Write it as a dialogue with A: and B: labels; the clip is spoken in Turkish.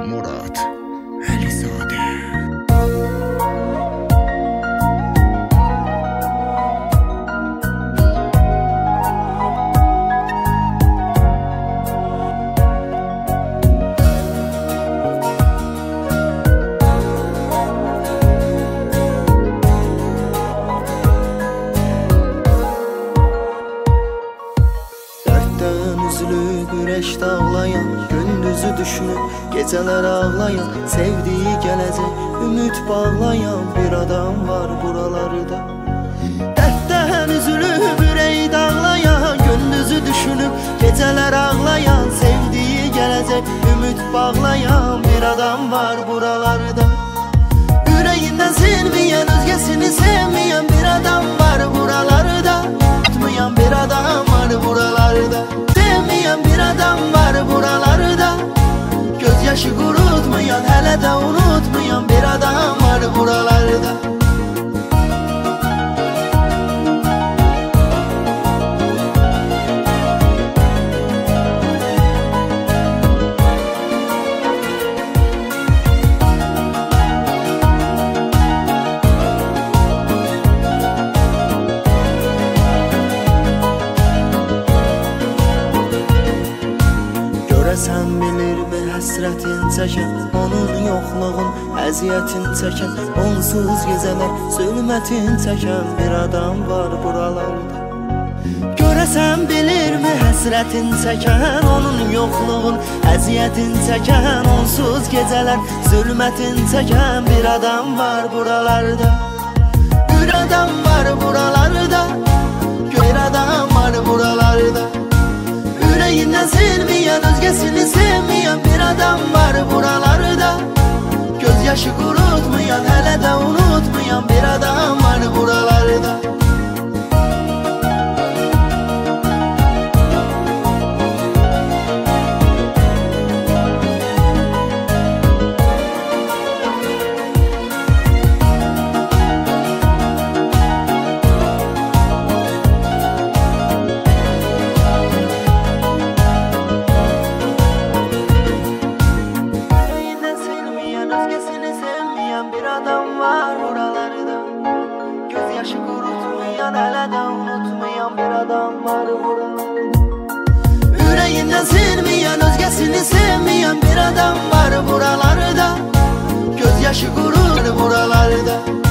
A: Murat Əlizadə.
B: Güneş dağlayan, gündüzü düşünüp geceler ağlayan, sevdiği gelecek ümit bağlayan bir adam var buralarda. Dertten üzülüp yüreği dağlayan, gündüzü düşünüp geceler ağlayan, sevdiği gelecek ümit bağlayan bir adam var buralarda. Yüreğinden silmeyen, özgesini sevmeyen bir adam var buralarda. Unutmayan bir adam var buralarda. Sevmeyen bir adam var buralarda. Gözyaşı kurutmayan, hele de unutmayan bir adam var buralarda. Sen bilir mi həsrətin çəkən, onun yoxluğun əziyyətin çəkən, onsuz gecələr zülmətin çəkən bir adam var buralarda. Görəsən bilir mi həsrətin çəkən, onun yoxluğun əziyyətin çəkən, onsuz gecələr zülmətin çəkən bir adam var buralarda. Bir adam var buralarda, bir adam var buralarda. Yüreğinden silmeyen, özgesini sevmeyen bir adam var buralarda. Gözyaşı kurutmayan, hele de unutmayan bir adam var buralarda. Bir adam var buralarda. Gözyaşı kurutmayan, hele de unutmayan bir adam var buralarda. Yüreğinden silmeyen, özgesini sevmeyen bir adam var buralarda. Gözyaşı kurur buralarda.